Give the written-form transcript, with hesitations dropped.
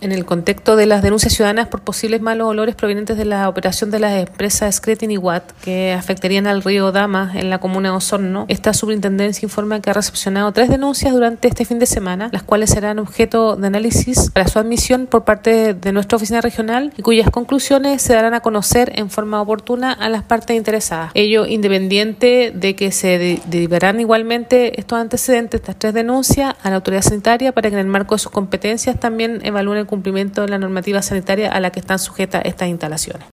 En el contexto de las denuncias ciudadanas por posibles malos olores provenientes de la operación de las empresas Scretin y Watt que afectarían al río Dama en la comuna de Osorno, esta superintendencia informa que ha recepcionado 3 denuncias durante este fin de semana, las cuales serán objeto de análisis para su admisión por parte de nuestra oficina regional y cuyas conclusiones se darán a conocer en forma oportuna a las partes interesadas. Ello independiente de que se derivarán igualmente estos antecedentes, estas 3 denuncias, a la autoridad sanitaria para que en el marco de sus competencias también evalúen el cumplimiento de la normativa sanitaria a la que están sujetas estas instalaciones.